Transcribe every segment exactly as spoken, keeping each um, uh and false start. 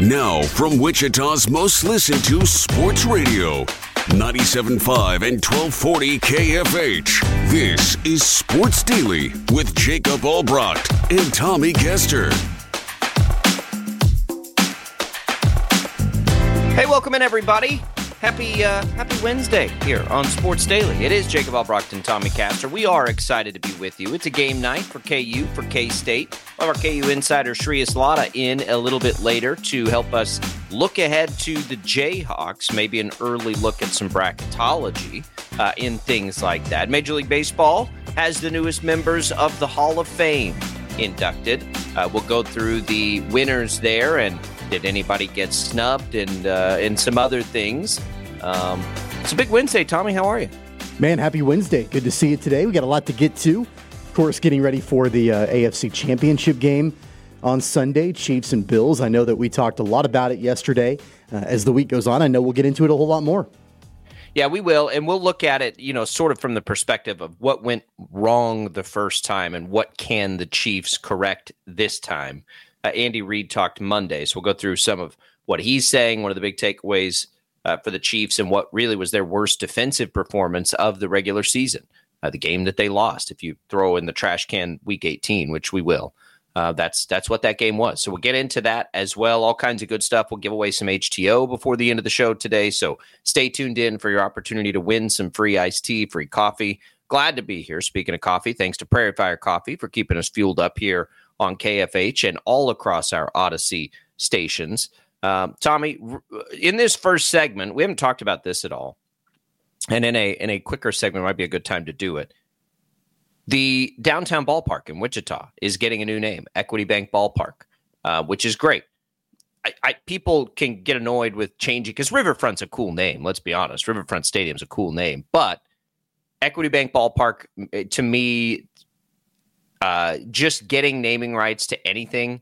Now, from Wichita's most listened to sports radio, ninety-seven point five and twelve forty K F H. This is Sports Daily with Jacob Albrecht and Tommy Kester. Hey, welcome in, everybody. Happy uh, Happy Wednesday here on Sports Daily. It is Jacob Albrecht and Tommy Kester. We are excited to be with you. It's a game night for K U, for K-State. We'll have our K U insider Shreyas Laddha in a little bit later to help us look ahead to the Jayhawks, maybe an early look at some bracketology uh, in things like that. Major League Baseball has the newest members of the Hall of Fame inducted. Uh, we'll go through the winners there and did anybody get snubbed and uh, and some other things. Um, it's a big Wednesday, Tommy. How are you? Man, happy Wednesday. Good to see you today. We got a lot to get to. Of course, getting ready for the uh, A F C Championship game on Sunday, Chiefs and Bills. I know that we talked a lot about it yesterday. Uh, as the week goes on, I know we'll get into it a whole lot more. Yeah, we will, and we'll look at it, you know, sort of from the perspective of what went wrong the first time and what can the Chiefs correct this time. Uh, Andy Reid talked Monday, so we'll go through some of what he's saying, one of the big takeaways uh, for the Chiefs and what really was their worst defensive performance of the regular season, uh, the game that they lost. If you throw in the trash can week eighteen, which we will, uh, that's that's what that game was. So we'll get into that as well, all kinds of good stuff. We'll give away some H T O before the end of the show today, so stay tuned in for your opportunity to win some free iced tea, free coffee. Glad to be here. Speaking of coffee, thanks to Prairie Fire Coffee for keeping us fueled up here on K F H and all across our Odyssey stations. Um, Tommy, in this first segment, we haven't talked about this at all, and in a in a quicker segment might be a good time to do it. The downtown ballpark in Wichita is getting a new name, Equity Bank Ballpark, uh, which is great. I, I, people can get annoyed with changing, because Riverfront's a cool name, let's be honest. Riverfront Stadium's a cool name, but Equity Bank Ballpark, to me, Uh, just getting naming rights to anything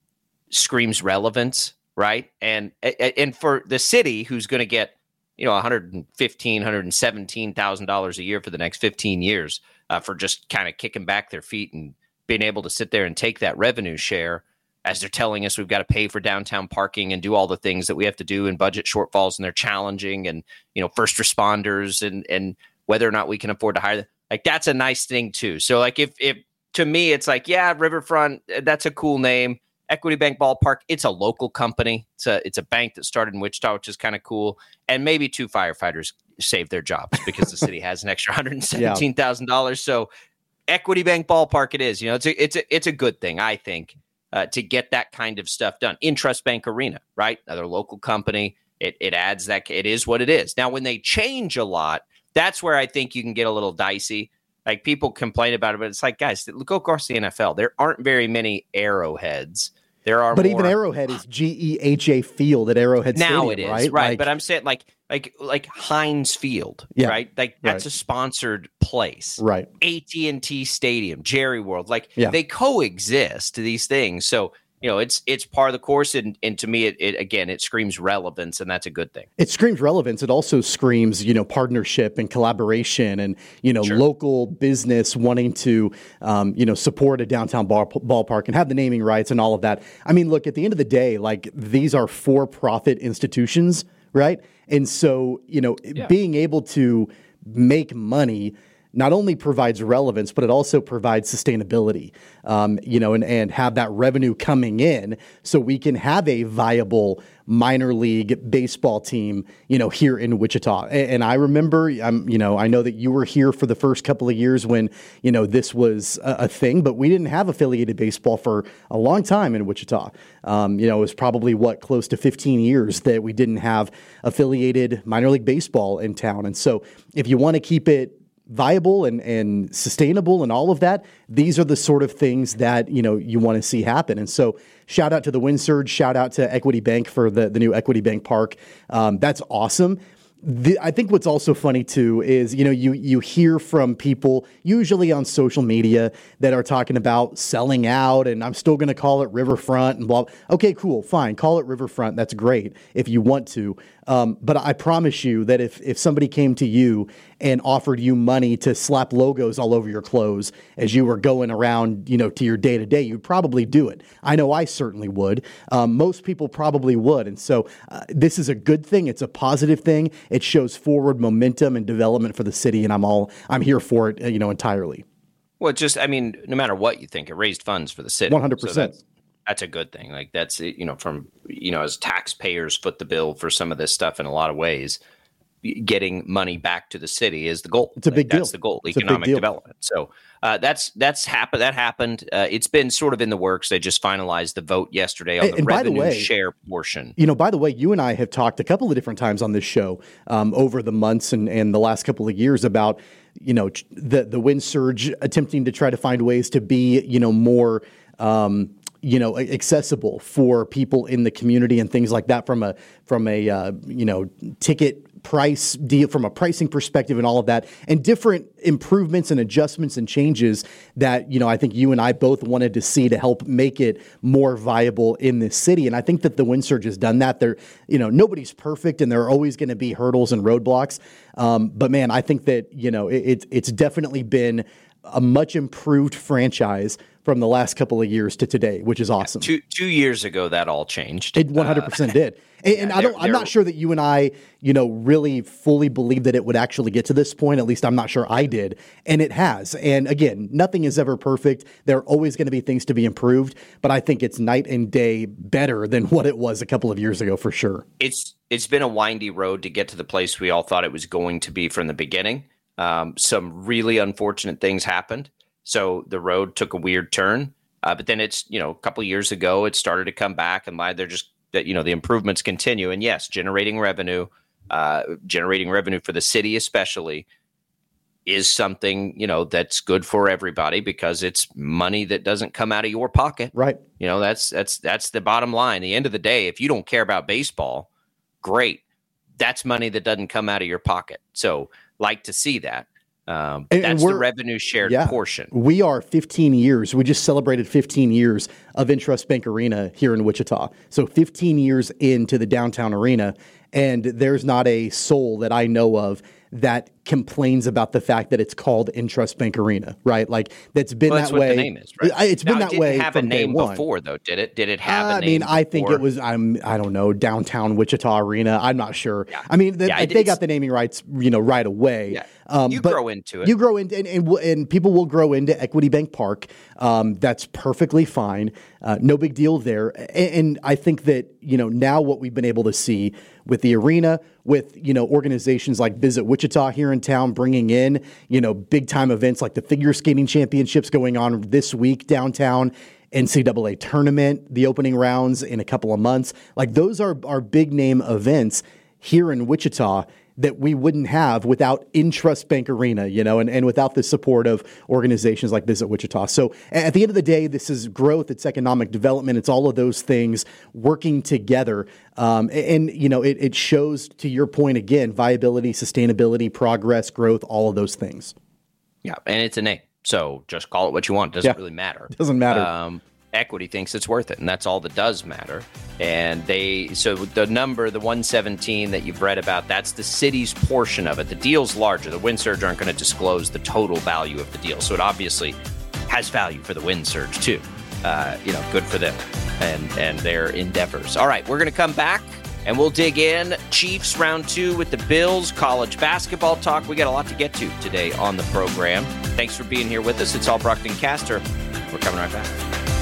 screams relevance, right? And and for the city, who's going to get, you know, one hundred fifteen thousand dollars, one hundred seventeen thousand dollars a year for the next fifteen years uh, for just kind of kicking back their feet and being able to sit there and take that revenue share, as they're telling us we've got to pay for downtown parking and do all the things that we have to do in budget shortfalls, and they're challenging, and, you know, first responders and and whether or not we can afford to hire them. Like, that's a nice thing too. So like if if to me, it's like, yeah, Riverfront, that's a cool name. Equity Bank Ballpark, it's a local company. It's a it's a bank that started in Wichita, which is kind of cool. And maybe two firefighters saved their jobs because the city has an extra one hundred seventeen thousand dollars. Yeah. So Equity Bank Ballpark it is. You know, it's a, it's a, it's a good thing, I think, uh, to get that kind of stuff done. Intrust Bank Arena, right? Another local company. It it adds that. It is what it is. Now, when they change a lot, that's where I think you can get a little dicey. Like, people complain about it, but it's like, guys, go across the N F L. There aren't very many Arrowheads. There are, but more, even Arrowhead is G E H A Field at Arrowhead now Stadium, it is right? right. Like, but I'm saying like like like Heinz Field, yeah, right? Like that's right. a sponsored place, right? A T and T Stadium, Jerry World, like yeah. they coexist. These things, so. You know, it's it's part of the course, and, and to me, it, it again, it screams relevance, and that's a good thing. It screams relevance. It also screams, you know, partnership and collaboration, and, you know, sure. local business wanting to, um, you know, support a downtown ball, ballpark and have the naming rights and all of that. I mean, look, at the end of the day, like, these are for-profit institutions, right? And so, you know, yeah. being able to make money not only provides relevance, but it also provides sustainability, um, you know, and, and have that revenue coming in so we can have a viable minor league baseball team, you know, here in Wichita. And, and I remember, um, you know, I know that you were here for the first couple of years when, you know, this was a, a thing, but we didn't have affiliated baseball for a long time in Wichita. Um, you know, it was probably, what, close to fifteen years that we didn't have affiliated minor league baseball in town. And so if you want to keep it viable and, and sustainable and all of that, these are the sort of things that, you know, you want to see happen. And so shout out to the Wind Surge, shout out to Equity Bank for the, the new Equity Bank Park. Um, that's awesome. The, I think what's also funny too is, you know, you you hear from people usually on social media that are talking about selling out, and I'm still going to call it Riverfront and blah. Okay, cool, fine, call it Riverfront. That's great if you want to. Um, but I promise you that if if somebody came to you and offered you money to slap logos all over your clothes as you were going around, you know, to your day to day, you'd probably do it. I know I certainly would. Um, most people probably would. And so uh, this is a good thing. It's a positive thing. It shows forward momentum and development for the city, and I'm all I'm here for it, you know, entirely. Well, just I mean, no matter what you think, it raised funds for the city. one hundred percent. So that's a good thing. Like that's, you know, from, you know, as taxpayers foot the bill for some of this stuff in a lot of ways, getting money back to the city is the goal. It's a big like, deal. That's the goal, it's economic development. So uh, that's, that's happened. That happened. Uh, it's been sort of in the works. They just finalized the vote yesterday on and, the and revenue by the way, share portion. You know, by the way, you and I have talked a couple of different times on this show um, over the months and, and the last couple of years about, you know, the, the wind surge attempting to try to find ways to be, you know, more, um, you know, accessible for people in the community and things like that from a from a uh, you know ticket price deal, from a pricing perspective and all of that, and different improvements and adjustments and changes that, you know, I think you and I both wanted to see to help make it more viable in this city. And I think that the wind surge has done that. There, you know, nobody's perfect and there are always going to be hurdles and roadblocks. Um, but man, I think that, you know, it, it's it's definitely been a much improved franchise from the last couple of years to today, which is awesome. Yeah, two two years ago, that all changed. It one hundred percent uh, did. And, yeah, and I don't, I'm not sure that you and I, you know, really fully believe that it would actually get to this point. At least I'm not sure I did. And it has. And again, nothing is ever perfect. There are always going to be things to be improved. But I think it's night and day better than what it was a couple of years ago, for sure. It's It's been a windy road to get to the place we all thought it was going to be from the beginning. Um, some really unfortunate things happened. So the road took a weird turn, uh, but then it's, you know, a couple of years ago, it started to come back, and they're just that, you know, the improvements continue. And yes, generating revenue, uh, generating revenue for the city, especially, is something, you know, that's good for everybody because it's money that doesn't come out of your pocket. Right. You know, that's, that's, that's the bottom line. At the end of the day, if you don't care about baseball, great. That's money that doesn't come out of your pocket. So like to see that. Um, and, that's and the revenue shared yeah, portion. We are fifteen years. We just celebrated fifteen years of Intrust Bank Arena here in Wichita. So fifteen years into the downtown arena, and there's not a soul that I know of that complains about the fact that it's called Intrust Bank Arena, right? Like that's been well, that's that way. What the name is, right? It's been now, that it way didn't have from a name day one. before, though. Did it? Did it have uh, a name? I mean, I think before? it was. I'm. I don't know. Downtown Wichita Arena. I'm not sure. Yeah. I mean, the, yeah, they got the naming rights, you know, right away. Yeah. Um, you but grow into it. You grow into, and, and and people will grow into Equity Bank Park. Um, that's perfectly fine. Uh, no big deal there. And, and I think that, you know, now what we've been able to see with the arena, with, you know, organizations like Visit Wichita here in town, bringing in, you know, big time events like the figure skating championships going on this week downtown, N C double A tournament, the opening rounds in a couple of months. Like those are, are big name events here in Wichita that we wouldn't have without Intrust Bank Arena, you know, and, and without the support of organizations like Visit Wichita. So at the end of the day, this is growth, it's economic development, it's all of those things working together. Um, and, and, you know, it, it shows, to your point again, viability, sustainability, progress, growth, all of those things. Yeah, and it's a name. So just call it what you want. It doesn't yeah, really matter. Doesn't matter. Um, Equity thinks it's worth it, and that's all that does matter. And they, so the number, the one seventeen that you've read about, that's the city's portion of it. The deal's larger. The Wind Surge aren't going to disclose the total value of the deal, so it obviously has value for the Wind Surge too. Uh, you know, good for them and and their endeavors. All right, we're going to come back and we'll dig in. Chiefs round two with the Bills, college basketball talk. We got a lot to get to today on the program. Thanks for being here with us. It's Albrocht and Caster. We're coming right back.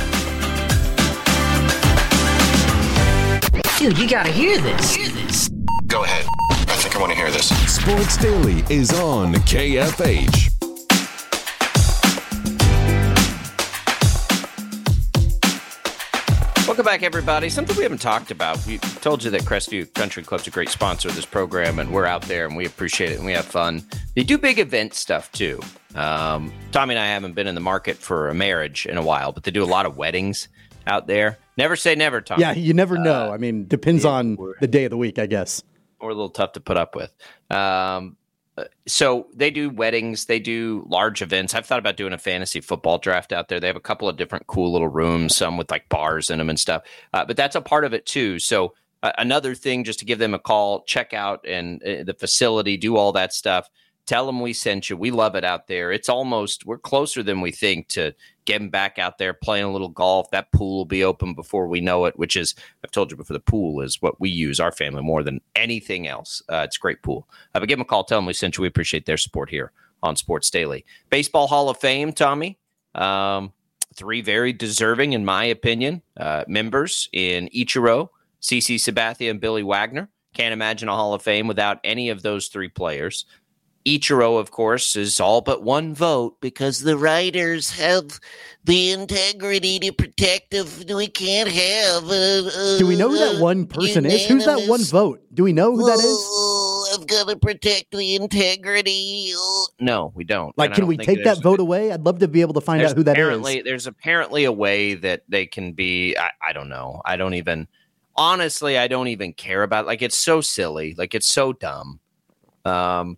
Dude, you gotta hear this. Hear this. Go ahead. I think I want to hear this. Sports Daily is on K F H. Welcome back, everybody. Something we haven't talked about. We told you that Crestview Country Club's a great sponsor of this program, and we're out there, and we appreciate it, and we have fun. They do big event stuff, too. Um, Tommy and I haven't been in the market for a marriage in a while, but they do a lot of weddings out there. Never say never, Tommy. Yeah, you never know. Uh, I mean, depends yeah, on the day of the week, I guess. we're a little tough to put up with. Um, so they do weddings, they do large events. I've thought about doing a fantasy football draft out there. They have a couple of different cool little rooms, some with like bars in them and stuff. Uh, but that's a part of it too. So uh, another thing, just to give them a call, check out and uh, the facility, do all that stuff. Tell them we sent you. We love it out there. It's almost, we're closer than we think to getting back out there, playing a little golf. That pool will be open before we know it, which is, I've told you before, the pool is what we use, our family, more than anything else. Uh, it's a great pool. Uh, but give them a call. Tell them we sent you. We appreciate their support here on Sports Daily. Baseball Hall of Fame, Tommy. Um, three very deserving, in my opinion, uh, members in Ichiro, CeCe Sabathia, and Billy Wagner. Can't imagine a Hall of Fame without any of those three players. Ichiro, of course, is all but one vote because the writers have the integrity to protect if we can't have a, a, Do we know who that one person is? Who's that one vote? Do we know who that is? Oh, I've got to protect the integrity. Oh. No, we don't. Like, And I can don't we think take there's- that vote away? I'd love to be able to find there's out who that apparently, is. There's apparently a way that they can be, I, I don't know. I don't even, honestly, I don't even care about it. Like, it's so silly. Like, it's so dumb. Um,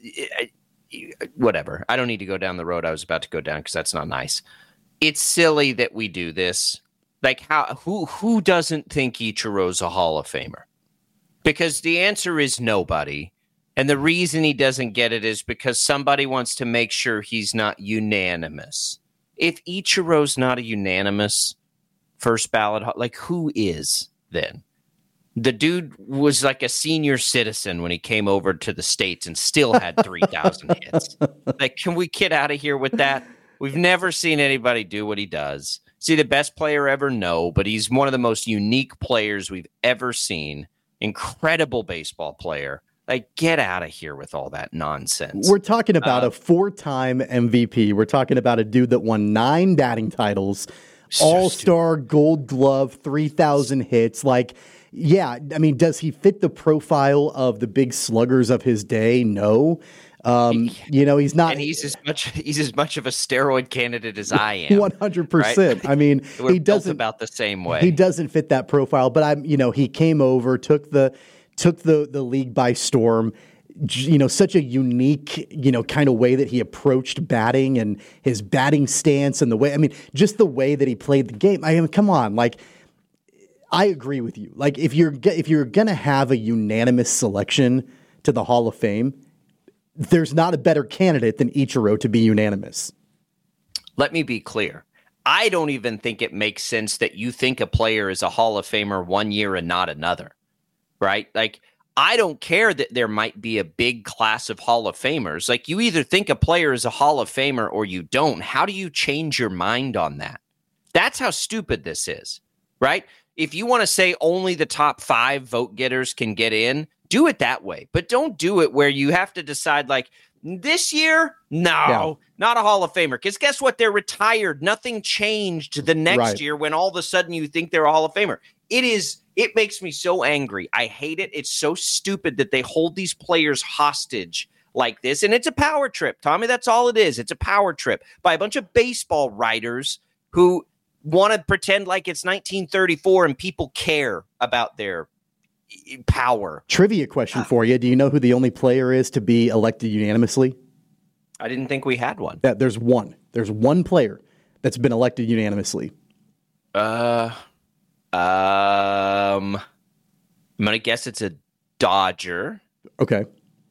I, whatever. I don't need to go down the road I was about to go down because that's not nice. It's silly that we do this. Like, how who who doesn't think Ichiro's a Hall of Famer? Because the answer is nobody. And the reason he doesn't get it is because somebody wants to make sure he's not unanimous. If Ichiro's not a unanimous first ballot, like, who is then? The dude was like a senior citizen when he came over to the States and still had three thousand hits. Like, can we get out of here with that? We've never seen anybody do what he does. Is he the best player ever? No, but he's one of the most unique players we've ever seen. Incredible baseball player. Like, get out of here with all that nonsense. We're talking about uh, a four-time M V P. We're talking about a dude that won nine batting titles, So all-star, Gold Glove, three thousand hits. Like, yeah, I mean, does he fit the profile of the big sluggers of his day? No. Um, you know, he's not. And he's as much he's as much of a steroid candidate as I am. one hundred percent. Right? I mean, We're he doesn't built about the same way. He doesn't fit that profile, but I'm, you know, he came over, took the took the the league by storm. You know, such a unique, you know, kind of way that he approached batting and his batting stance and the way, I mean, just the way that he played the game. I mean, come on, like, I agree with you. Like, if you're if you're gonna have a unanimous selection to the Hall of Fame, there's not a better candidate than Ichiro to be unanimous. Let me be clear. I don't even think it makes sense that you think a player is a Hall of Famer one year and not another, right? Like, I don't care that there might be a big class of Hall of Famers. Like, you either think a player is a Hall of Famer or you don't. How do you change your mind on that? That's how stupid this is, right? If you want to say only the top five vote getters can get in, do it that way. But don't do it where you have to decide, like, this year, no, Yeah. not a Hall of Famer. Because guess what? They're retired. Nothing changed the next Right. year when all of a sudden you think they're a Hall of Famer. It is, it makes me so angry. I hate it. It's so stupid that they hold these players hostage like this. And it's a power trip, Tommy. That's all it is. It's a power trip by a bunch of baseball writers who want to pretend like it's nineteen thirty-four and people care about their power. Trivia question for you. Do you know who the only player is to be elected unanimously? I didn't think we had one. That there's one. There's one player that's been elected unanimously. Uh, um, I'm going to guess it's a Dodger. Okay.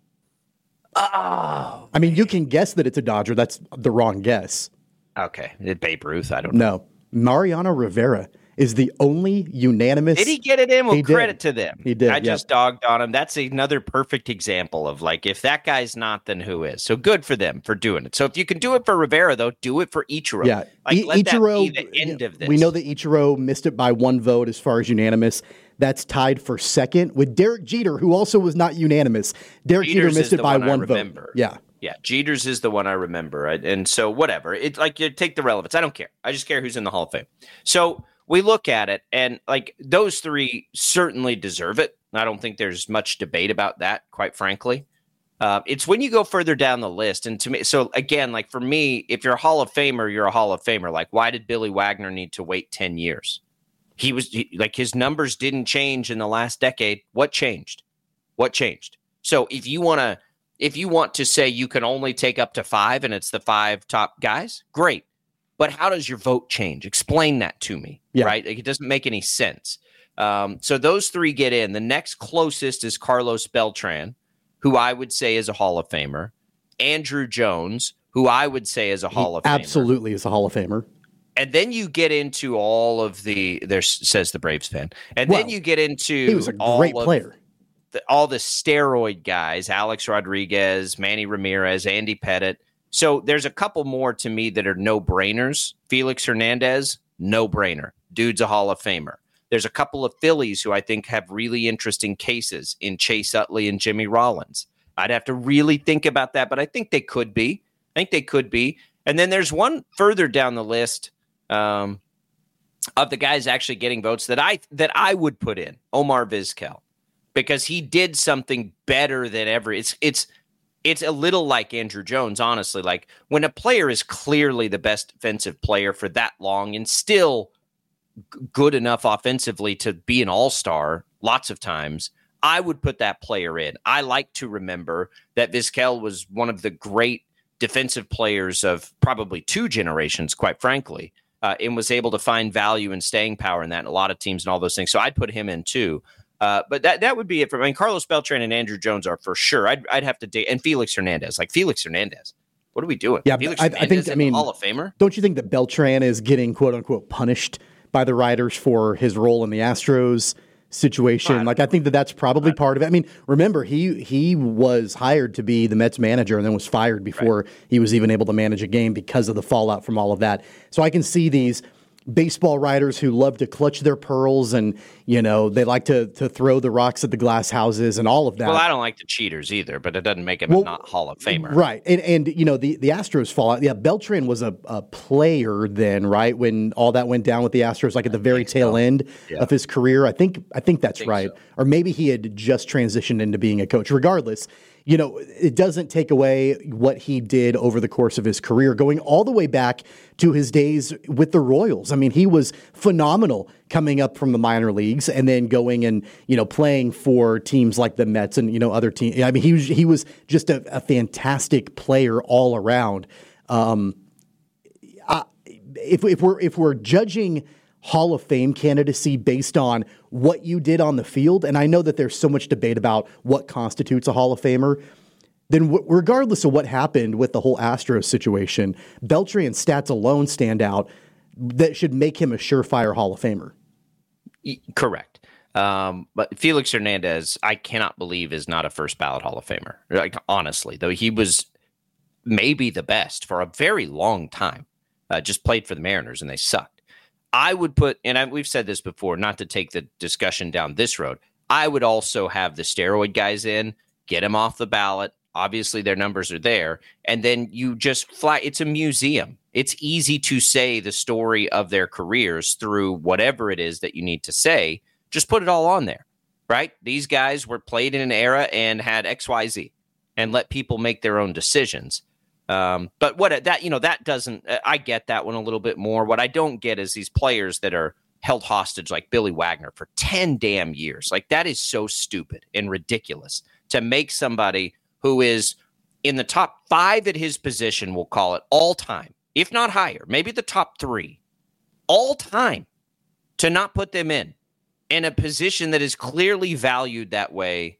Oh, I mean, you can guess that it's a Dodger. That's the wrong guess. okay. Babe Ruth. I don't know. No. Mariano Rivera is the only unanimous. Did he get it in? Well, He did. credit to them. He did, I yep. just dogged on him. That's another perfect example of, like, if that guy's not, then who is? So good for them for doing it. So if you can do it for Rivera, though, do it for Ichiro. Yeah. Like, I- let Ichiro, that be the end of this. We know that Ichiro missed it by one vote as far as unanimous. That's tied for second with Derek Jeter, who also was not unanimous. Derek Jeter's Jeter is missed it the by one I one vote. remember. Yeah. Yeah, Jeter's is the one I remember. I- And so whatever. It's like, you take the relevance. I don't care. I just care who's in the Hall of Fame. So we look at it, and, like, those three certainly deserve it. I don't think there's much debate about that, quite frankly. Uh, it's when you go further down the list. And to me, so again, like, for me, if you're a Hall of Famer, you're a Hall of Famer. Like, why did Billy Wagner need to wait ten years? He was he, like, his numbers didn't change in the last decade. What changed? What changed? So if you want to, if you want to say you can only take up to five and it's the five top guys, great. But how does your vote change? Explain that to me, yeah. right? Like, it doesn't make any sense. Um, so those three get in. The next closest is Carlos Beltran, who I would say is a Hall of Famer. Andrew Jones, who I would say is a Hall he of Famer. Absolutely is a Hall of Famer. And then you get into all of the, there says the Braves fan. And well, then you get into he was a great player. The, all the steroid guys, Alex Rodriguez, Manny Ramirez, Andy Pettitte. So there's a couple more to me that are no-brainers. Felix Hernandez, no-brainer. Dude's a Hall of Famer. There's a couple of Phillies who I think have really interesting cases in Chase Utley and Jimmy Rollins. I'd have to really think about that, but I think they could be. I think they could be. And then there's one further down the list um, of the guys actually getting votes that I that I would put in, Omar Vizquel, because he did something better than ever. It's it's it's a little like Andrew Jones, honestly. Like, when a player is clearly the best defensive player for that long and still g- good enough offensively to be an all-star lots of times, I would put that player in. I like to remember that Vizquel was one of the great defensive players of probably two generations, quite frankly, uh, and was able to find value and staying power in that, and a lot of teams and all those things. So I'd put him in too. Uh, but that that would be it for. I mean, Carlos Beltran and Andrew Jones are for sure. I'd I'd have to date and Felix Hernandez. Like Felix Hernandez, what are we doing? Yeah, Felix I, I think I mean Hall of Famer. Don't you think that Beltran is getting quote unquote punished by the writers for his role in the Astros situation? Like, I think that that's probably part of it. I mean, remember he he was hired to be the Mets manager and then was fired before right. he was even able to manage a game because of the fallout from all of that. So I can see these baseball writers who love to clutch their pearls and, you know, they like to to throw the rocks at the glass houses and all of that. Well, I don't like the cheaters either, but it doesn't make him well, a not Hall of Famer. Right. And, and you know, the, the Astros fallout. Yeah, Beltran was a, a player then, right, when all that went down with the Astros, like at the very tail so. end yeah. of his career. I think I think that's I think right. So. Or maybe he had just transitioned into being a coach. Regardless, you know, it doesn't take away what he did over the course of his career, going all the way back to his days with the Royals. I mean, he was phenomenal coming up from the minor leagues and then going and, you know, playing for teams like the Mets and, you know, other teams. I mean, he was, he was just a, a fantastic player all around. Um, I, if, if we're if we're judging Hall of Fame candidacy based on what you did on the field, and I know that there's so much debate about what constitutes a Hall of Famer, then w- regardless of what happened with the whole Astros situation, Beltran's stats alone stand out that should make him a surefire Hall of Famer. Correct. Um, but Felix Hernandez, I cannot believe is not a first ballot Hall of Famer. Like, honestly, though he was maybe the best for a very long time, uh, just played for the Mariners and they sucked. I would put, and I, we've said this before, not to take the discussion down this road, I would also have the steroid guys in, get them off the ballot. Obviously, their numbers are there. And then you just fly. It's a museum. It's easy to say the story of their careers through whatever it is that you need to say. Just put it all on there, right? These guys were played in an era and had X, Y, Z, and let people make their own decisions. Um, but what that, you know, that doesn't, I get that one a little bit more. What I don't get is these players that are held hostage like Billy Wagner for ten damn years. Like, that is so stupid and ridiculous to make somebody who is in the top five at his position, we'll call it all time, if not higher, maybe the top three all time, to not put them in, in a position that is clearly valued that way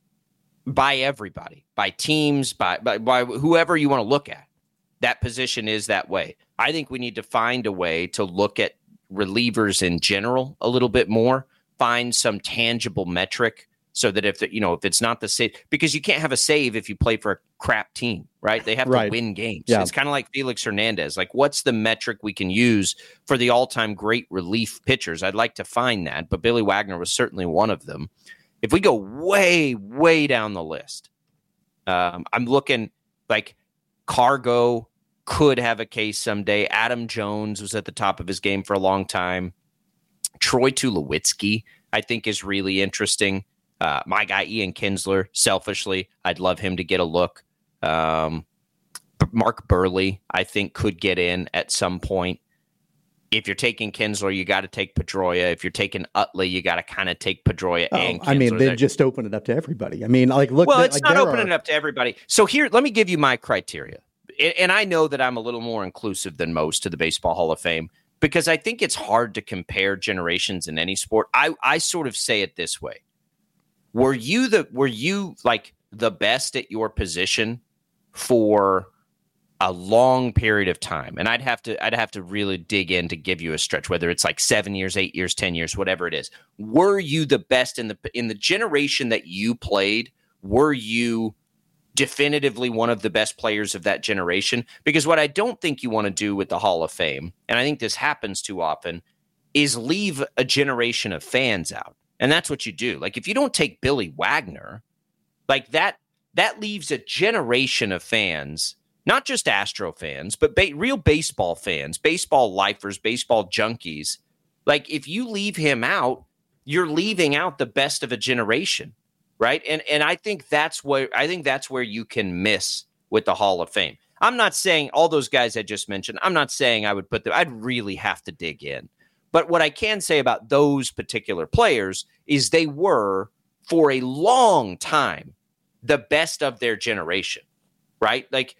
by everybody, by teams, by, by by whoever you want to look at. That position is that way. I think we need to find a way to look at relievers in general a little bit more, find some tangible metric so that if, the, you know, if it's not the save, because you can't have a save if you play for a crap team, right? They have right. to win games. Yeah. It's kind of like Felix Hernandez. Like, what's the metric we can use for the all-time great relief pitchers? I'd like to find that, but Billy Wagner was certainly one of them. If we go way, way down the list, um, I'm looking like Cargo could have a case someday. Adam Jones was at the top of his game for a long time. Troy Tulowitzki, I think, is really interesting. Uh, my guy, Ian Kinsler, selfishly, I'd love him to get a look. Um, Mark Burley, I think, could get in at some point. if you're taking Kinsler, you got to take Pedroia. If you're taking Utley, you got to kind of take Pedroia oh, and Kinsler. I mean, they just open it up to everybody. I mean, like, look. Well, the, it's like, not opening are... it up to everybody. So here, let me give you my criteria. And I know that I'm a little more inclusive than most to the Baseball Hall of Fame because I think it's hard to compare generations in any sport. I, I sort of say it this way. Were you the were you like the best at your position for a long period of time? And I'd have to I'd have to really dig in to give you a stretch, whether it's like seven years, eight years, ten years, whatever it is. Were you the best in the in the generation that you played? Were you definitively one of the best players of that generation? Because what I don't think you want to do with the Hall of Fame, and I think this happens too often, is leave a generation of fans out. And that's what you do. Like if you don't take Billy Wagner, like that, that leaves a generation of fans, not just Astro fans, but ba- real baseball fans, baseball lifers, baseball junkies. Like if you leave him out, you're leaving out the best of a generation. Right. And and I think that's where I think that's where you can miss with the Hall of Fame. I'm not saying all those guys I just mentioned, I'm not saying I would put them, I'd really have to dig in. But what I can say about those particular players is they were, for a long time, the best of their generation. Right. Like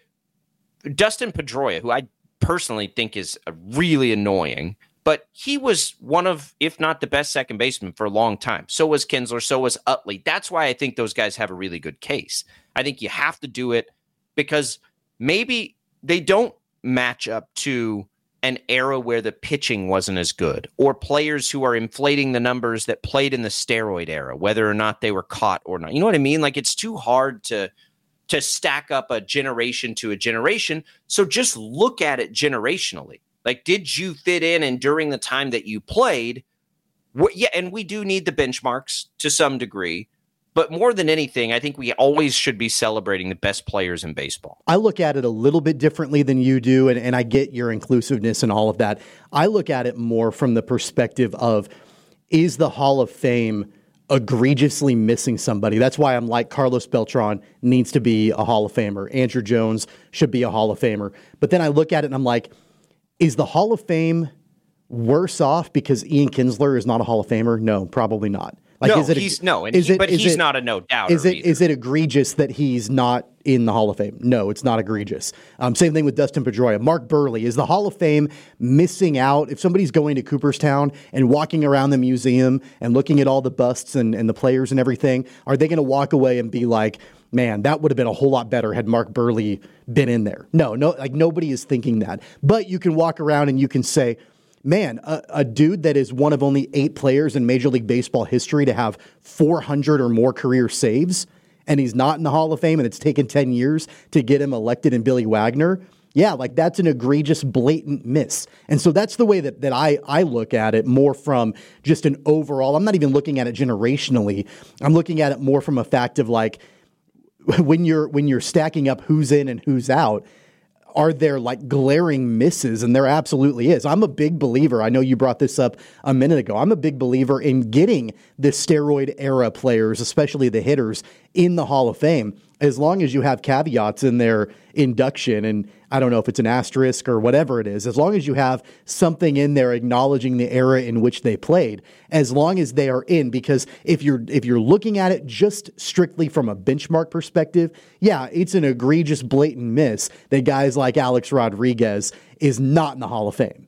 Dustin Pedroia, who I personally think is really annoying. But he was one of, if not the best second baseman for a long time. So was Kinsler. So was Utley. That's why I think those guys have a really good case. I think you have to do it because maybe they don't match up to an era where the pitching wasn't as good or players who are inflating the numbers that played in the steroid era, whether or not they were caught or not. You know what I mean? Like it's too hard to, to stack up a generation to a generation. So just look at it generationally. Like, did you fit in and during the time that you played? Yeah, and we do need the benchmarks to some degree. But more than anything, I think we always should be celebrating the best players in baseball. I look at it a little bit differently than you do, and, and I get your inclusiveness and all of that. I look at it more from the perspective of, is the Hall of Fame egregiously missing somebody? That's why I'm like, Carlos Beltran needs to be a Hall of Famer. Andruw Jones should be a Hall of Famer. But then I look at it and I'm like, is the Hall of Fame worse off because Ian Kinsler is not a Hall of Famer? No, probably not. Like, no, is it, he's no, and is he, it, but is he's it, not a no doubt. Is it either. is it egregious that he's not in the Hall of Fame? No, it's not egregious. Um, same thing with Dustin Pedroia. Mark Burley, is the Hall of Fame missing out? If somebody's going to Cooperstown and walking around the museum and looking at all the busts and, and the players and everything, are they going to walk away and be like, man, that would have been a whole lot better had Mark Burley been in there? No, no, like nobody is thinking that. But you can walk around and you can say, man, a, a dude that is one of only eight players in Major League Baseball history to have four hundred or more career saves, and he's not in the Hall of Fame, and it's taken ten years to get him elected in Billy Wagner. Yeah, like that's an egregious, blatant miss. And so that's the way that, that I, I look at it, more from just an overall. I'm not even looking at it generationally. I'm looking at it more from a fact of like, when you're when you're stacking up who's in and who's out, are there like glaring misses? And there absolutely is. I'm a big believer. I know you brought this up a minute ago. I'm a big believer in getting the steroid era players, especially the hitters, in the Hall of Fame, as long as you have caveats in their induction. And I don't know if it's an asterisk or whatever it is, as long as you have something in there acknowledging the era in which they played, as long as they are in. Because if you're if you're looking at it just strictly from a benchmark perspective, yeah, it's an egregious, blatant miss that guys like Alex Rodriguez is not in the Hall of Fame.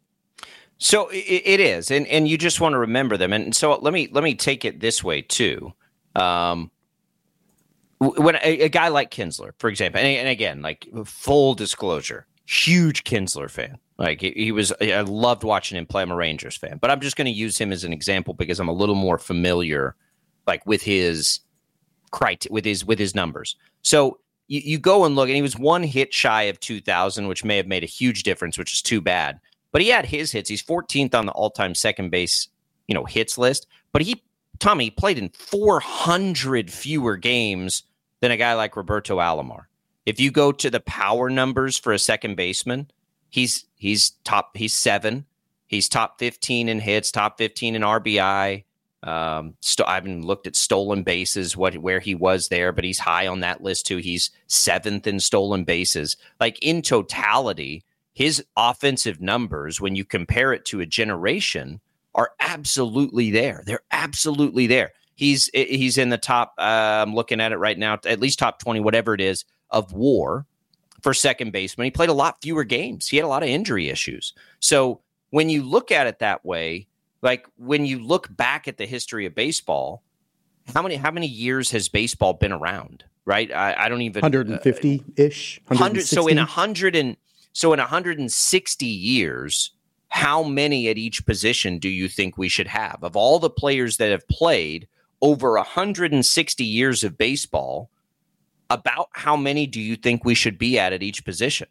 So it, it is, and and you just want to remember them. And so let me let me take it this way too. Um, when a, a guy like Kinsler, for example, and, and again, like full disclosure, huge Kinsler fan. Like he, he was, I loved watching him play. I'm a Rangers fan, but I'm just going to use him as an example because I'm a little more familiar, like with his criteria, with his with his numbers. So you, you go and look, and he was one hit shy of two thousand, which may have made a huge difference, which is too bad. But he had his hits. He's fourteenth on the all-time second base, you know, hits list. But he, Tommy, played in four hundred fewer games than a guy like Roberto Alomar. If you go to the power numbers for a second baseman, he's he's top. He's seven. He's top fifteen in hits, top fifteen in R B I. Um, st- I haven't looked at stolen bases, what where he was there, but he's high on that list too. He's seventh in stolen bases. Like in totality, his offensive numbers, when you compare it to a generation, are absolutely there. They're absolutely there. He's he's in the top, uh, I'm looking at it right now, at least top twenty, whatever it is, of WAR for second baseman. He played a lot fewer games. He had a lot of injury issues. So when you look at it that way, like when you look back at the history of baseball, how many how many years has baseball been around? Right? I, I don't even one hundred fifty-ish. Uh, one hundred, so in one hundred and so in one hundred sixty years, how many at each position do you think we should have? Of all the players that have played over one hundred sixty years of baseball, about how many do you think we should be at at each position?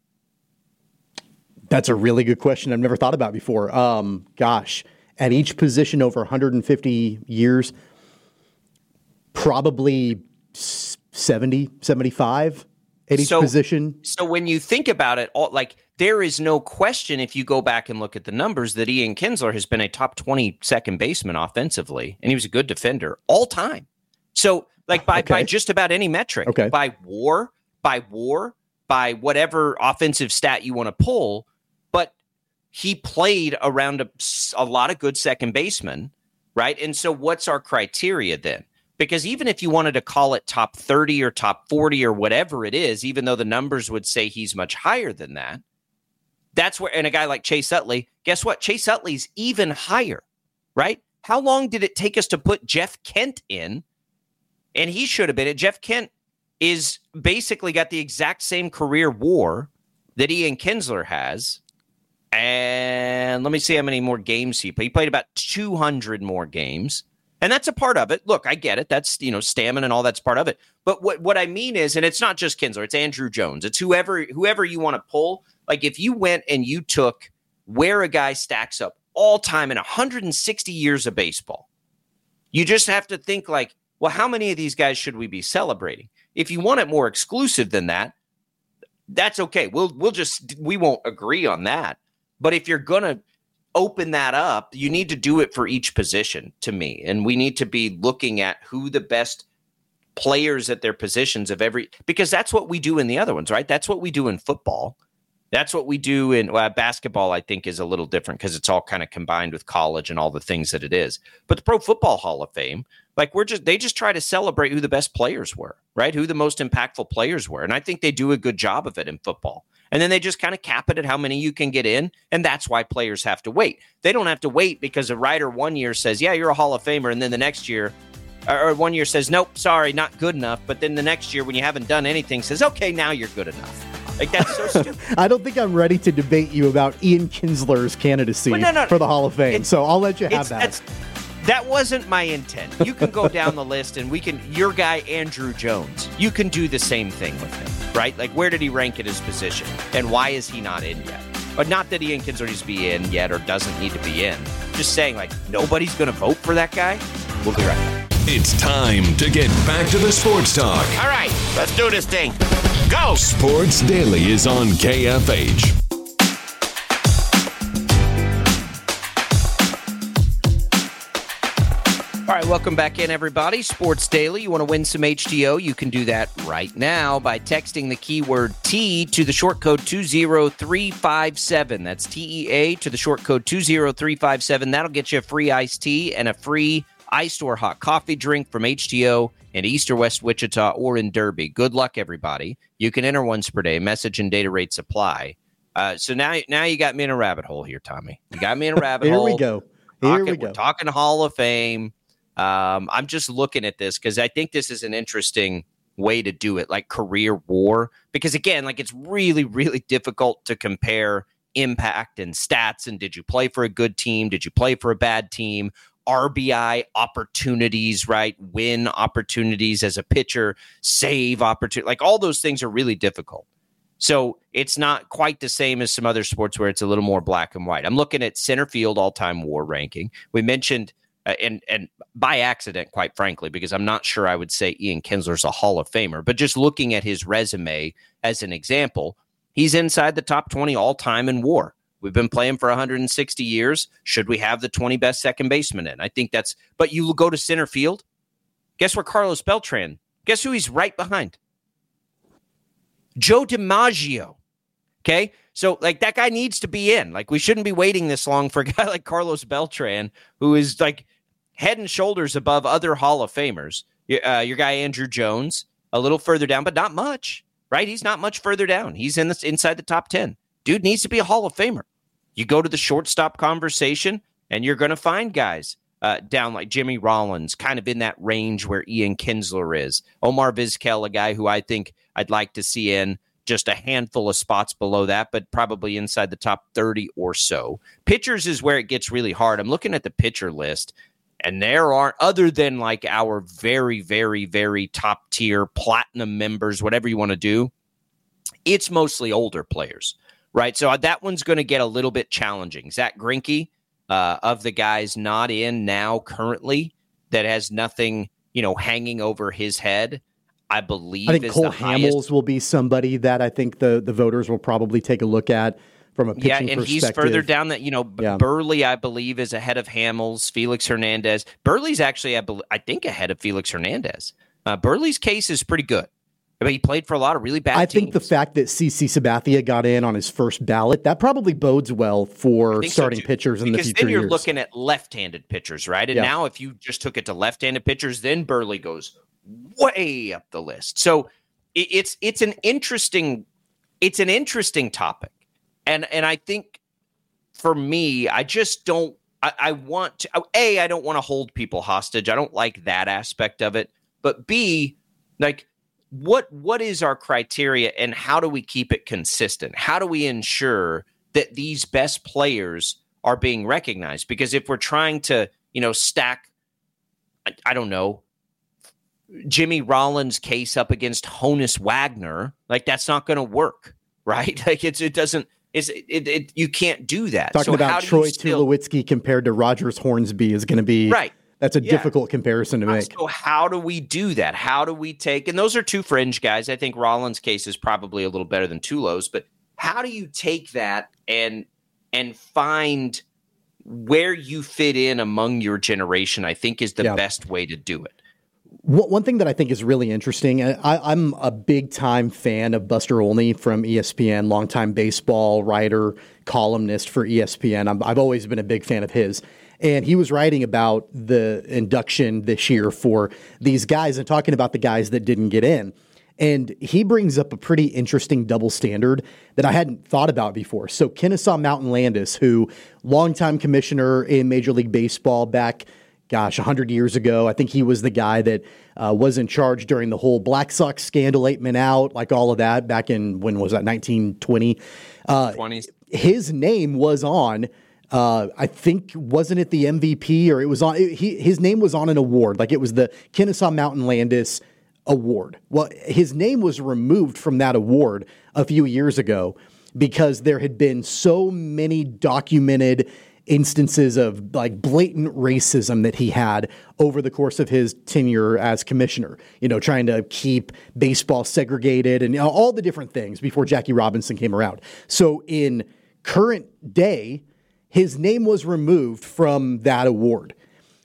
That's a really good question I've never thought about before. Um, gosh, at each position over one hundred fifty years, probably seventy, seventy-five at each so, position. So when you think about it, all, like there is no question if you go back and look at the numbers that Ian Kinsler has been a top twenty second baseman offensively, and he was a good defender all time. So like by, okay. by just about any metric, okay. by WAR, by WAR, by whatever offensive stat you want to pull, but he played around a, a lot of good second basemen, right? And so what's our criteria then? Because even if you wanted to call it top thirty or top forty or whatever it is, even though the numbers would say he's much higher than that, that's where, and a guy like Chase Utley, guess what? Chase Utley's even higher, right? How long did it take us to put Jeff Kent in? And he should have been it. Jeff Kent is basically got the exact same career WAR that Ian Kinsler has. And let me see how many more games he played. He played about two hundred more games. And that's a part of it. Look, I get it. That's, you know, stamina and all that's part of it. But what, what I mean is, and it's not just Kinsler, it's Andrew Jones. It's whoever whoever you want to pull. Like if you went and you took where a guy stacks up all time in one hundred sixty years of baseball, you just have to think like, well, how many of these guys should we be celebrating? If you want it more exclusive than that, that's okay. We'll we'll just we won't agree on that. But if you're gonna open that up, you need to do it for each position to me. And we need to be looking at who the best players at their positions of every, because that's what we do in the other ones, right? That's what we do in football. That's what we do in well, basketball, I think is a little different because it's all kind of combined with college and all the things that it is. But the Pro Football Hall of Fame, like we're just, they just try to celebrate who the best players were, right? Who the most impactful players were. And I think they do a good job of it in football. And then they just kind of cap it at how many you can get in. And that's why players have to wait. They don't have to wait because a writer one year says, yeah, you're a Hall of Famer. And then the next year, or one year says, nope, sorry, not good enough. But then the next year when you haven't done anything says, okay, now you're good enough. Like, that's so stupid. I don't think I'm ready to debate you about Ian Kinsler's candidacy well, no, no, for the Hall of Fame. So I'll let you have that. That wasn't my intent. You can go down the list and we can, your guy, Andrew Jones, you can do the same thing with him, right? Like, where did he rank at his position? And why is he not in yet? But not that Ian Kinsler needs to be in yet or doesn't need to be in. Just saying, like, nobody's going to vote for that guy. We'll be right back. It's time to get back to the sports talk. All right, let's do this thing. Go! Sports Daily is on K F H. All right, welcome back in, everybody. Sports Daily. You want to win some H T O? You can do that right now by texting the keyword T to the short code two zero three five seven. That's T E A to the short code two zero three five seven. That'll get you a free iced tea and a free iced or hot coffee drink from H T O in East or West Wichita or in Derby. Good luck, everybody. You can enter once per day. Message and data rates apply. Uh, so now, now you got me in a rabbit hole here, Tommy. You got me in a rabbit here hole. Here we go. Here talking, we go. We're talking Hall of Fame. Um, I'm just looking at this because I think this is an interesting way to do it, like career WAR. Because again, like it's really, really difficult to compare impact and stats. And did you play for a good team? Did you play for a bad team? R B I opportunities, right? Win opportunities as a pitcher, save opportunity. Like all those things are really difficult. So it's not quite the same as some other sports where it's a little more black and white. I'm looking at center field all-time WAR ranking. We mentioned, uh, and and by accident, quite frankly, because I'm not sure I would say Ian Kinsler's a Hall of Famer, but just looking at his resume as an example, he's inside the top twenty all-time in WAR. We've been playing for one hundred sixty years. Should we have the twenty best second basemen in? I think that's, but you go to center field. Guess where Carlos Beltran? Guess who he's right behind? Joe DiMaggio. Okay. So like that guy needs to be in. Like we shouldn't be waiting this long for a guy like Carlos Beltran, who is like head and shoulders above other Hall of Famers. Uh, your guy, Andrew Jones, a little further down, but not much, right? He's not much further down. He's in this inside the top ten. Dude needs to be a Hall of Famer. You go to the shortstop conversation and you're going to find guys uh, down like Jimmy Rollins, kind of in that range where Ian Kinsler is. Omar Vizquel, a guy who I think I'd like to see in just a handful of spots below that, but probably inside the top thirty or so. Pitchers is where it gets really hard. I'm looking at the pitcher list, and there aren't, other than like our very, very, very top tier platinum members, whatever you want to do, it's mostly older players, right? So that one's going to get a little bit challenging. Zach Greinke, uh, of the guys not in now currently, that has nothing, you know, hanging over his head, I believe. I think is Cole the Hamels highest. will be somebody that I think the, the voters will probably take a look at from a pitching yeah, and perspective. he's further down that, you know, Yeah. Burley, I believe, is ahead of Hamels, Felix Hernandez. Burley's actually, I, bel I think, ahead of Felix Hernandez. Uh, Burley's case is pretty good. I mean, he played for a lot of really bad I teams. think the fact that C C Sabathia got in on his first ballot, that probably bodes well for think so, starting too. pitchers in because the future then you're years. looking at left-handed pitchers, right? And Yeah. now if you just took it to left-handed pitchers, then Burley goes way up the list. So it, it's it's an interesting it's an interesting topic, and and I think for me, I just don't. I, I want to. A, I don't want to hold people hostage. I don't like that aspect of it. But B, like, what what is our criteria, and how do we keep it consistent? How do we ensure that these best players are being recognized? Because if we're trying to, you know, stack, I, I don't know, Jimmy Rollins' case up against Honus Wagner, like that's not going to work, right? Like it's it doesn't. Is it, it, it? You can't do that. Talking so about Troy still, Tulowitzki compared to Rogers Hornsby is going to be right. That's a Yeah. difficult comparison to make. So how do we do that? How do we take? And those are two fringe guys. I think Rollins' case is probably a little better than Tulo's, but how do you take that and and find where you fit in among your generation? I think is the Yeah. best way to do it. One one thing that I think is really interesting, I, I'm a big time fan of Buster Olney from E S P N, longtime baseball writer, columnist for E S P N. I'm, I've always been a big fan of his. And he was writing about the induction this year for these guys and talking about the guys that didn't get in. And he brings up a pretty interesting double standard that I hadn't thought about before. So Kennesaw Mountain Landis, who longtime commissioner in Major League Baseball back, gosh, one hundred years ago. I think he was the guy that uh, was in charge during the whole Black Sox scandal, eight men out, like all of that back in, when was that, nineteen twenty? Uh, twenties. His name was on, uh, I think, wasn't it the M V P or it was on, it, he, his name was on an award. Like it was the Kennesaw Mountain Landis Award. Well, his name was removed from that award a few years ago because there had been so many documented instances of like blatant racism that he had over the course of his tenure as commissioner, you know, trying to keep baseball segregated and you know, all the different things before Jackie Robinson came around. So in current day, his name was removed from that award.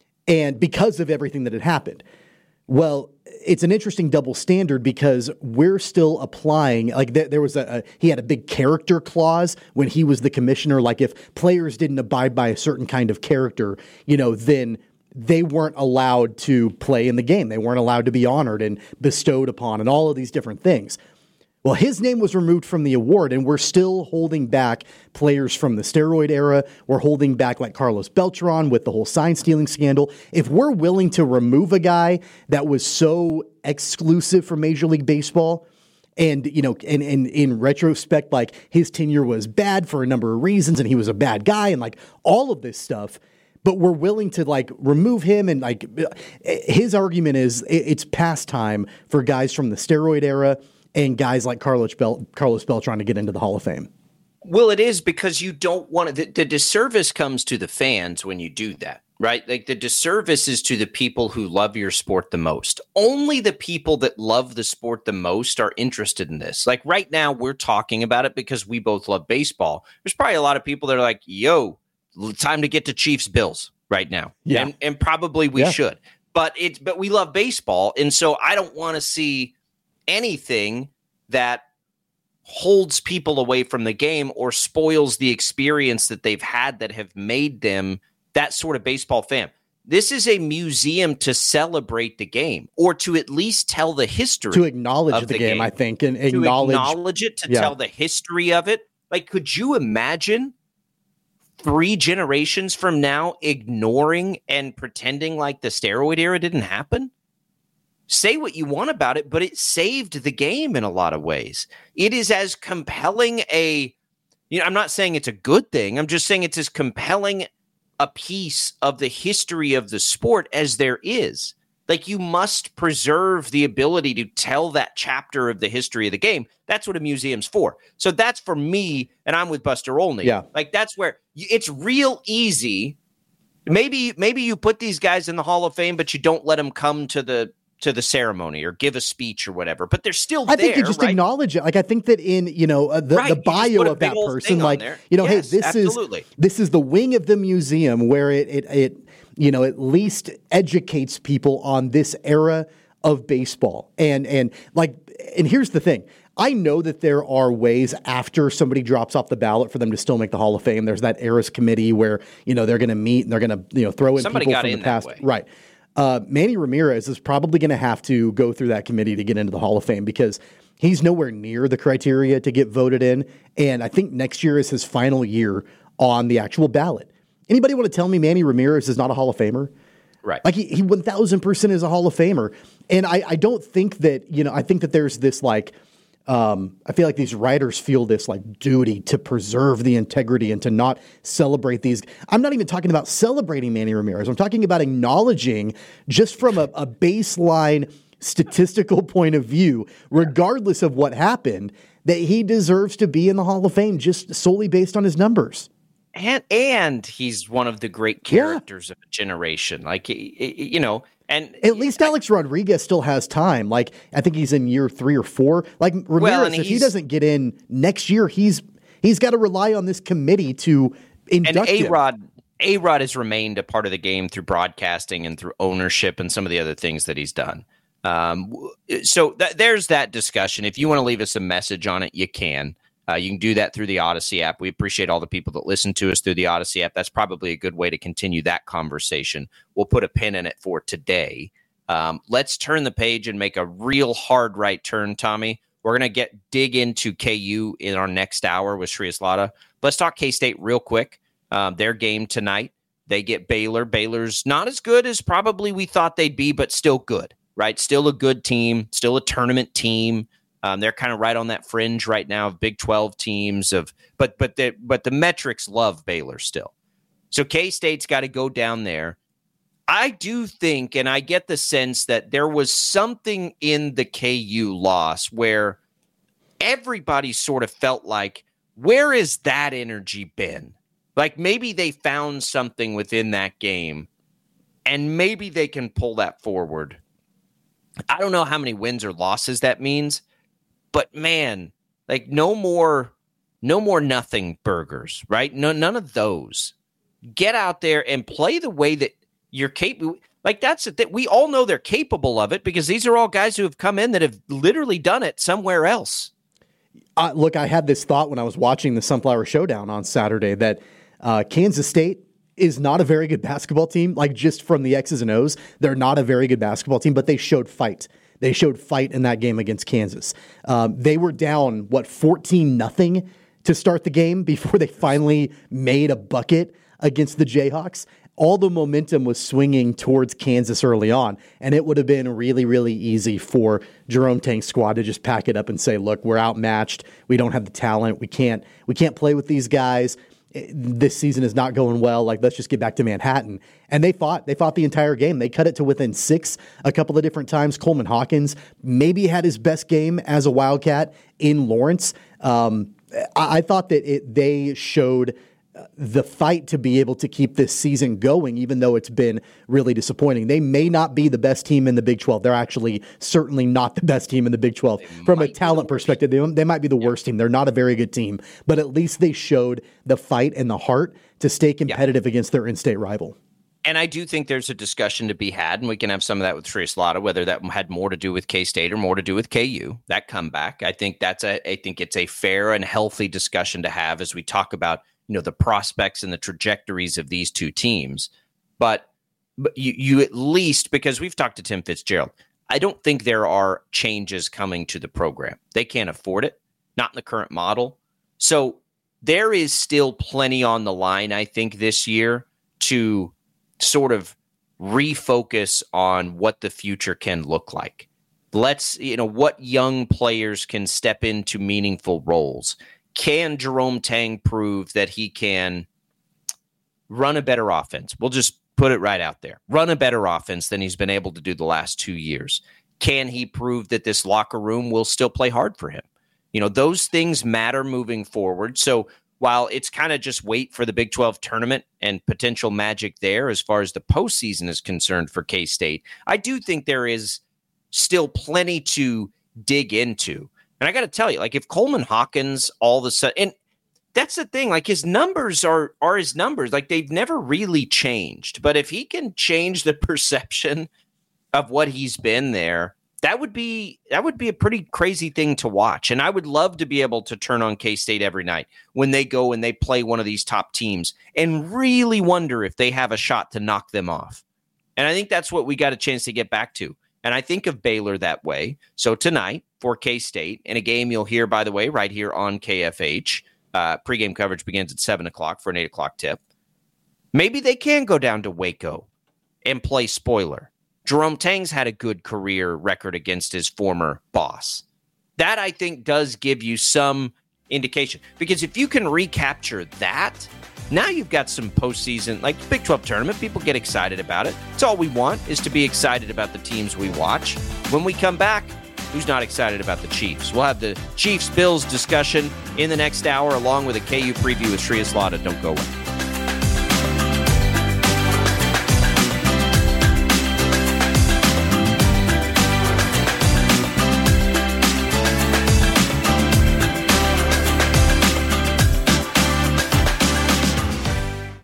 And because of everything that had happened. Well, it's an interesting double standard because we're still applying, like th- there was a, a, he had a big character clause when he was the commissioner. Like if players didn't abide by a certain kind of character, you know, then they weren't allowed to play in the game. They weren't allowed to be honored and bestowed upon and all of these different things. Well, his name was removed from the award, and we're still holding back players from the steroid era. We're holding back like Carlos Beltran with the whole sign stealing scandal. If we're willing to remove a guy that was so exclusive for Major League Baseball, and you know, and, and in retrospect, like his tenure was bad for a number of reasons, and he was a bad guy, and like all of this stuff. But we're willing to like remove him, and like his argument is it's past time for guys from the steroid era and guys like Carlos Bel- Carlos Beltran to get into the Hall of Fame. Well, it is because you don't want to. The, the disservice comes to the fans when you do that, right? Like the disservice is to the people who love your sport the most. Only the people that love the sport the most are interested in this. Like right now, we're talking about it because we both love baseball. There's probably a lot of people that are like, yo, time to get to Chiefs Bills right now. Yeah. And, and probably we Yeah. should. But it's but we love baseball. And so I don't want to see anything that holds people away from the game or spoils the experience that they've had that have made them that sort of baseball fan. This is a museum to celebrate the game, or to at least tell the history. To acknowledge of the, the game, game, I think, and acknowledge, to acknowledge it, to yeah. tell the history of it. Like, could you imagine three generations from now ignoring and pretending like the steroid era didn't happen? Say what you want about it, but it saved the game in a lot of ways. It is as compelling a, you know, I'm not saying it's a good thing. I'm just saying it's as compelling a piece of the history of the sport as there is. Like, you must preserve the ability to tell that chapter of the history of the game. That's what a museum's for. So that's for me, and I'm with Buster Olney. Yeah. Like, that's where you, it's real easy. Maybe maybe you put these guys in the Hall of Fame, but you don't let them come to the to the ceremony or give a speech or whatever. But they're still I there, think you just right? acknowledge it. Like, I think that in, you know, uh, the, Right, the you just bio put a of that big old person, thing on like, there. you know, Yes, hey, this absolutely. is this is the wing of the museum where it it it you know, at least educates people on this era of baseball. And and like, and here's the thing. I know that there are ways after somebody drops off the ballot for them to still make the Hall of Fame. There's that eras committee where, you know, they're going to meet and they're going to, you know, throw in Somebody people got from in the that past. way. Right. Uh, Manny Ramirez is probably going to have to go through that committee to get into the Hall of Fame because he's nowhere near the criteria to get voted in. And I think next year is his final year on the actual ballot. Anybody want to tell me Manny Ramirez is not a Hall of Famer? Right. Like, he, he one thousand percent is a Hall of Famer. And I, I don't think that, you know, I think that there's this like, um, I feel like these writers feel this like duty to preserve the integrity and to not celebrate these. I'm not even talking about celebrating Manny Ramirez. I'm talking about acknowledging, just from a, a baseline statistical point of view, regardless of what happened, that he deserves to be in the Hall of Fame just solely based on his numbers. And and he's one of the great characters yeah. of a generation. Like, you know, and at least Alex Rodriguez still has time. Like, I think he's in year three or four. Like, Ramirez, well, if he doesn't get in next year, he's he's got to rely on this committee to induct and A-Rod, him. A-Rod has remained a part of the game through broadcasting and through ownership and some of the other things that he's done. Um, so th- there's that discussion. If you want to leave us a message on it, you can. Uh, you can do that through the Odyssey app. We appreciate all the people that listen to us through the Odyssey app. That's probably a good way to continue that conversation. We'll put a pin in it for today. Um, let's turn the page and make a real hard right turn, Tommy. We're going to get dig into K U in our next hour with Shreyas Laddha. Let's talk K-State real quick. Um, their game tonight, they get Baylor. Baylor's not as good as probably we thought they'd be, but still good, right? Still a good team, still a tournament team. Um, they're kind of right on that fringe right now of Big twelve teams of, but but the but the metrics love Baylor still. So K-State's got to go down there. I do think, and I get the sense that there was something in the K U loss where everybody sort of felt like, where has that energy been? Like, maybe they found something within that game, and maybe they can pull that forward. I don't know how many wins or losses that means. But man, like no more, no more nothing burgers, right? No, none of those. Get out there and play the way that you're capable. Like that's it. That we all know they're capable of it because these are all guys who have come in that have literally done it somewhere else. Uh, look, I had this thought when I was watching the Sunflower Showdown on Saturday that uh, Kansas State is not a very good basketball team. Like just from the X's and O's, they're not a very good basketball team, but they showed fight. They showed fight in that game against Kansas. Um, they were down, what, fourteen nothing to start the game before they finally made a bucket against the Jayhawks. All the momentum was swinging towards Kansas early on, and it would have been really, really easy for Jerome Tank's squad to just pack it up and say, look, we're outmatched. We don't have the talent. We can't, we can't play with these guys. This season is not going well. Like, let's just get back to Manhattan. And they fought. They fought the entire game. They cut it to within six a couple of different times. Coleman Hawkins maybe had his best game as a Wildcat in Lawrence. Um, I, I thought that it, they showed the fight to be able to keep this season going, even though it's been really disappointing. They may not be the best team in the Big twelve. They're actually certainly not the best team in the Big twelve. They From a talent perspective, they, they might be the yeah. worst team. They're not a very good team, but at least they showed the fight and the heart to stay competitive yeah. against their in-state rival. And I do think there's a discussion to be had, and we can have some of that with Sriya Slada, whether that had more to do with K-State or more to do with K U, that comeback. I think that's a, I think it's a fair and healthy discussion to have as we talk about, you know, the prospects and the trajectories of these two teams. But, but you, you at least, because we've talked to Tim Fitzgerald, I don't think there are changes coming to the program. They can't afford it, not in the current model. So there is still plenty on the line, I think, this year to sort of refocus on what the future can look like. Let's, you know, what young players can step into meaningful roles. Can Jerome Tang prove that he can run a better offense? We'll just put it right out there. Run a better offense than he's been able to do the last two years. Can he prove that this locker room will still play hard for him? You know, those things matter moving forward. So while it's kind of just wait for the Big twelve tournament and potential magic there as far as the postseason is concerned for K-State, I do think there is still plenty to dig into. And I got to tell you, like if Coleman Hawkins all of a sudden, and that's the thing, like his numbers are are his numbers, like they've never really changed. But if he can change the perception of what he's been there, That would be that would be a pretty crazy thing to watch. And I would love to be able to turn on K-State every night when they go and they play one of these top teams and really wonder if they have a shot to knock them off. And I think that's what we got a chance to get back to. And I think of Baylor that way. So tonight for K-State, in a game you'll hear, by the way, right here on K F H, uh, pregame coverage begins at seven o'clock for an eight o'clock tip. Maybe they can go down to Waco and play spoiler. Jerome Tang's had a good career record against his former boss. That, I think, does give you some indication. Because if you can recapture that, now you've got some postseason, like Big twelve tournament, people get excited about it. It's all we want is to be excited about the teams we watch. When we come back, who's not excited about the Chiefs? We'll have the Chiefs-Bills discussion in the next hour, along with a K U preview with Sriya Slada. Don't go away.